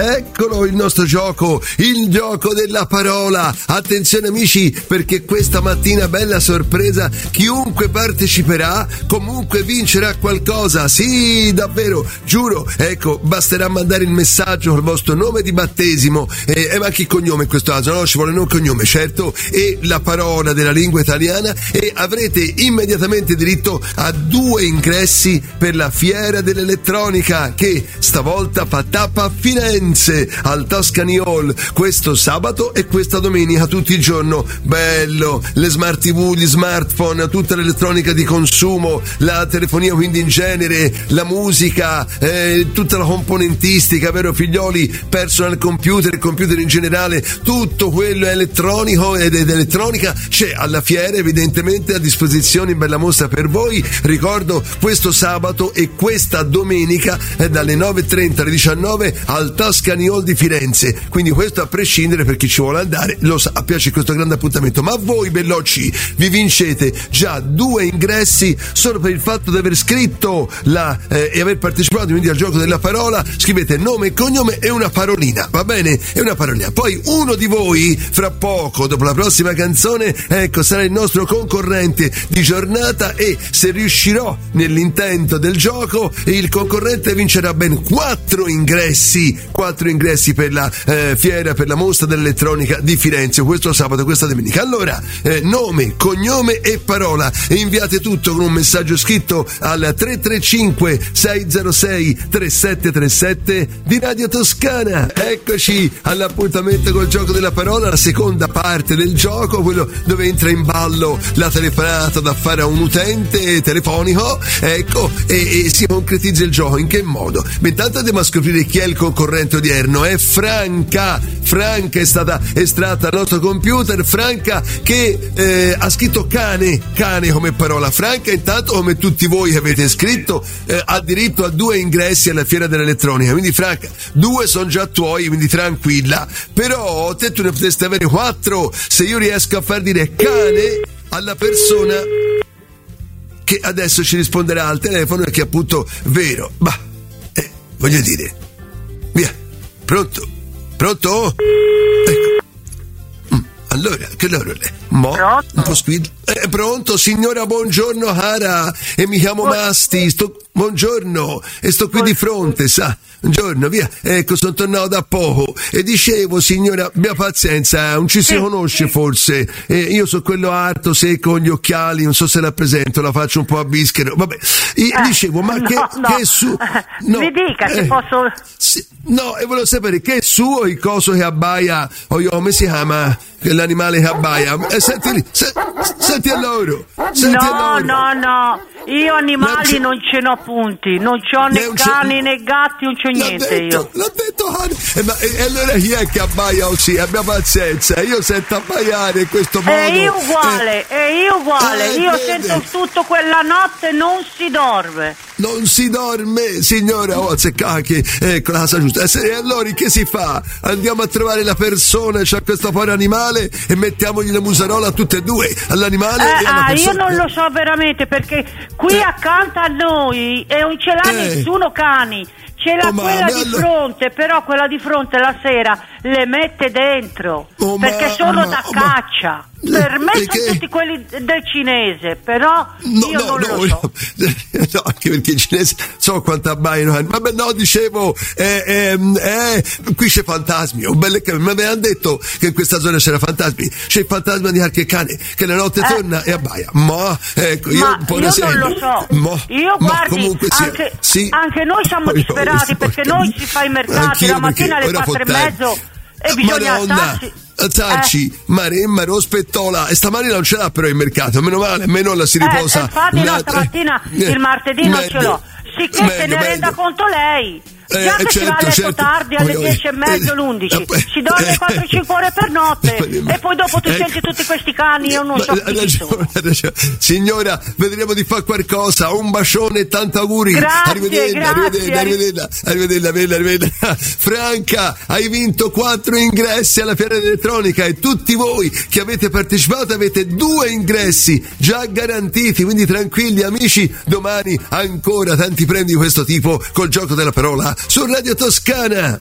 Eccolo il nostro gioco, il gioco della parola. Attenzione amici, perché questa mattina bella sorpresa, chiunque parteciperà comunque vincerà qualcosa. Sì, davvero, giuro. Ecco, basterà mandare il messaggio col vostro nome di battesimo e anche il cognome in questo caso, no? Ci vuole un cognome, certo, e la parola della lingua italiana e avrete immediatamente diritto a 2 ingressi per la Fiera dell'Elettronica che stavolta fa tappa a Firenze al Tuscany Hall questo sabato e questa domenica tutti il giorno. Bello, le smart TV, gli smartphone, tutta l'elettronica di consumo, la telefonia quindi in genere, la musica, tutta la componentistica, vero figlioli, personal computer, computer in generale, tutto quello è elettronico ed elettronica c'è alla fiera evidentemente a disposizione in bella mostra per voi. Ricordo questo sabato e questa domenica dalle 9:30 alle 19 al Tuscany Hall di Firenze, quindi questo a prescindere per chi ci vuole andare lo sa, piace questo grande appuntamento. Ma voi bellocci vi vincete già 2 ingressi solo per il fatto di aver scritto e aver partecipato quindi al gioco della parola. Scrivete nome e cognome e una parolina, va bene? E una parolina, poi uno di voi fra poco dopo la prossima canzone, ecco, sarà il nostro concorrente di giornata e se riuscirò nell'intento del gioco il concorrente vincerà ben 4 ingressi per la fiera, per la mostra dell'elettronica di Firenze questo sabato, questa domenica. Allora nome, cognome e parola e inviate tutto con un messaggio scritto al 335 606 3737 di Radio Toscana. Eccoci all'appuntamento col gioco della parola, la seconda parte del gioco, quello dove entra in ballo la telefonata da fare a un utente telefonico, ecco, e si concretizza il gioco. In che modo? Beh, intanto andiamo a scoprire chi è il concorrente odierno. È Franca è stata estratta dal nostro computer. Franca che ha scritto cane come parola. Franca intanto, come tutti voi che avete scritto, ha diritto a 2 ingressi alla Fiera dell'Elettronica, quindi Franca 2 sono già tuoi, quindi tranquilla. Però te tu ne potresti avere 4 se io riesco a far dire cane alla persona che adesso ci risponderà al telefono e che è appunto vero. Ma voglio dire, via, pronto? Ecco. Allora, che loro Pronto? Un po' squillo. Pronto, signora, buongiorno cara, e mi chiamo Masti, buongiorno, e sto qui di fronte, sa. Buongiorno, via, ecco, sono tornato da poco e dicevo, signora, abbia pazienza, non ci si conosce forse, io sono quello alto, secco, con gli occhiali, non so se rappresento, la faccio un po' a bischero, vabbè, dicevo, ma che su... No, mi dica se posso... Sì, no, e volevo sapere che è suo il coso che abbaia, o io, come si chiama, l'animale che abbaia, senti lì, senti a loro, no, io animali non ce n'ho punti, non c'ho né cani né gatti, non c'ho niente io. L'ho detto, ma allora chi è che abbaia così? Abbia pazienza, io sento abbaiare in questo modo. E io uguale, io sento tutto quella notte, non si dorme. Non si dorme, signora, se cacchi, ecco la casa giusta. E allora che si fa? Andiamo a trovare la persona, c'ha questo povero animale e mettiamogli la muserola a tutte e 2, all'animale e alla persona. Io non lo so veramente, perché qui accanto a noi non ce l'ha nessuno cani. Ce l'ha quella di fronte, però quella di fronte la sera le mette dentro, perché sono da caccia. Per me sono tutti quelli del cinese, però io non lo so. No, anche perché i cinesi so quanto abbaiano. Vabbè, no, dicevo, qui c'è fantasmi. Mi avevano detto che in questa zona c'era fantasmi. C'è il fantasma di qualche cane che la notte torna e abbaia. Ma ecco, io un po' non lo so. Io guardi, anche noi siamo disperati perché noi si fa i mercati la mattina alle 4:30 e bisogna alzarci, Maremma, Rospettola, e stamani non ce l'ha però il mercato, meno male, almeno la si riposa. Infatti no, stamattina il martedì non ce l'ho, sicché se ne renda conto lei. Già che si va a letto tardi alle 10:30, 11, si dorme 4-5 ore per notte e poi dopo tu senti tutti questi cani, io non so chi sono. Signora, vedremo di fare qualcosa, un bacione e tanti auguri. Arrivederla. Franca, hai vinto 4 ingressi alla Fiera dell'Elettronica e tutti voi che avete partecipato avete 2 ingressi già garantiti, quindi tranquilli amici, domani ancora tanti premi di questo tipo col gioco della parola su Radio Toscana.